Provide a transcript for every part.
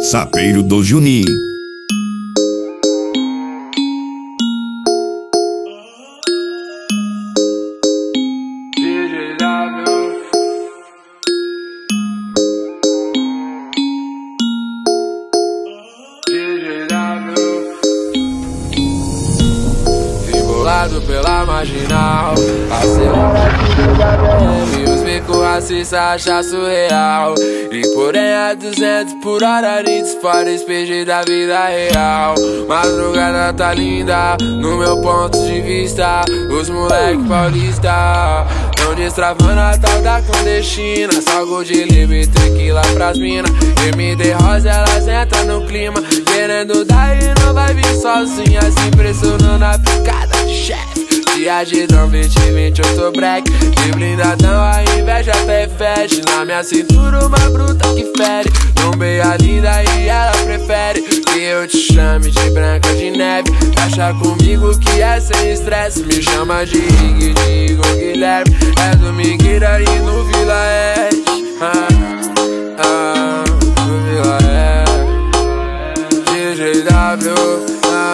Sapeiro do Juninho. Pela marginal, acelera tudo da BM. Os becos racistas acham surreal. E porém a 200 por hora Nids para despedir da vida real. Madrugada tá linda, no meu ponto de vista. Os moleque paulista tão destravando a tal da clandestina. Salgo de livre, tequila pras mina. MD Rosa, elas entram no clima. Querendo dar e não vai vir sozinha. Se impressionando a picada, chefe. Viagem 2020 eu tô break. De blindadão a inveja até fede. Na minha cintura uma bruta que fere. Tombeia linda e ela prefere que eu te chame de Branca de Neve. Fecha comigo que é sem estresse. Me chama de Ig, de Igor Guilherme. É do Migueira e no Vila Ed. No Vila Ed. DJW,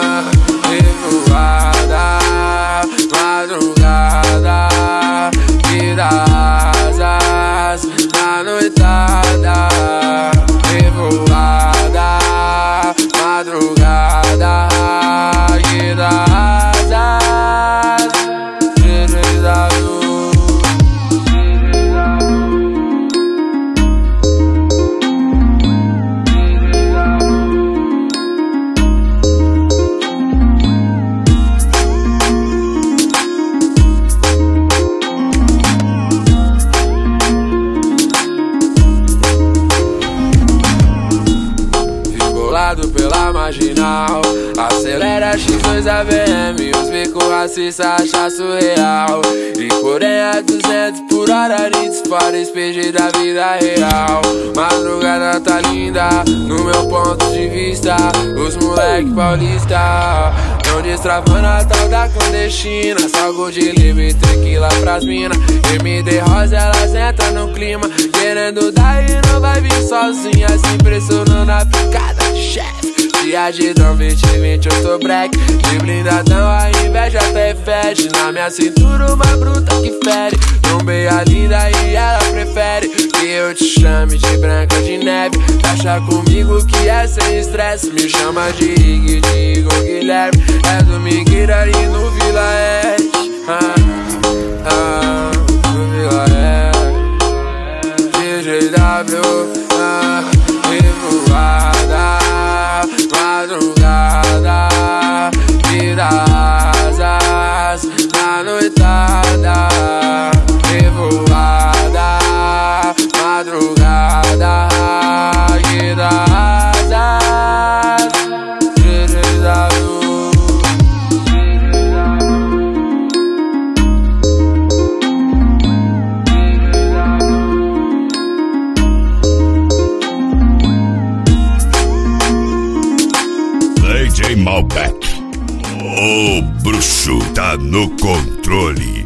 revoada. Madrugada, vida asas na noitada. Revoada, madrugada, vida asas. Pela marginal, acelera X2 AVM. Os becos racistas acham surreal. E porém a 200 por hora Nids para despedir da vida real. Madrugada tá linda, no meu ponto de vista. Os moleque paulista tão destravando a tal da clandestina. Salgo de livre, tequila pras mina. MD Rosa, elas entram no clima. Querendo dar e não vai vir sozinha. Se impressionando a picada, chefe. Viagem 2020 eu tô break. De blindadão a inveja até fede. Na minha cintura uma bruta que fere. Tombeia linda e ela prefere que eu te chame de Branca de Neve. Fecha comigo que é sem estresse. Me chama de Ig, de Igor Guilherme. É do Migueira e no Vila Ed. No Vila Ed. DJW, revoada. Madrugada, vida asas na noitada. Revoada, madrugada, vida asas. DJ Malbec, o bruxo tá no controle.